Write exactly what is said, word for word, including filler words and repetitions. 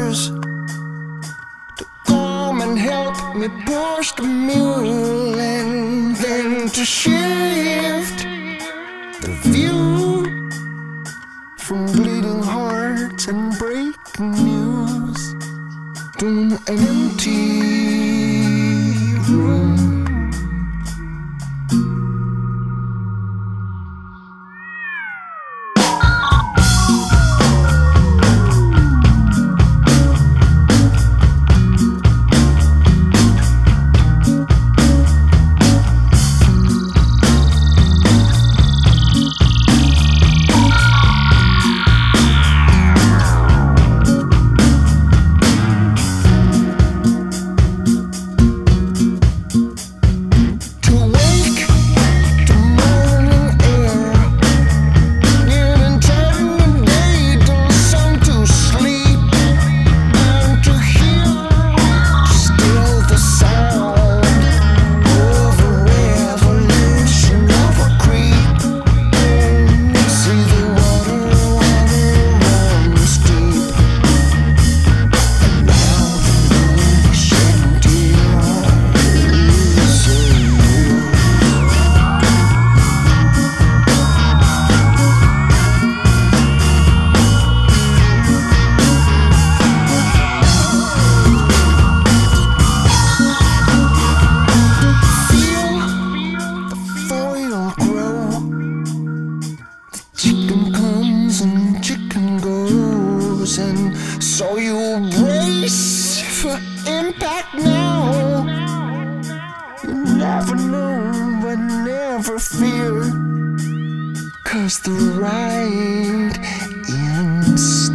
others to come and help me push the mule, and then to shift the view from bleeding hearts and breaking news to an empty room. Chicken comes and chicken goes, and so you brace for impact now. You never know, but never fear, 'cause the ride ends.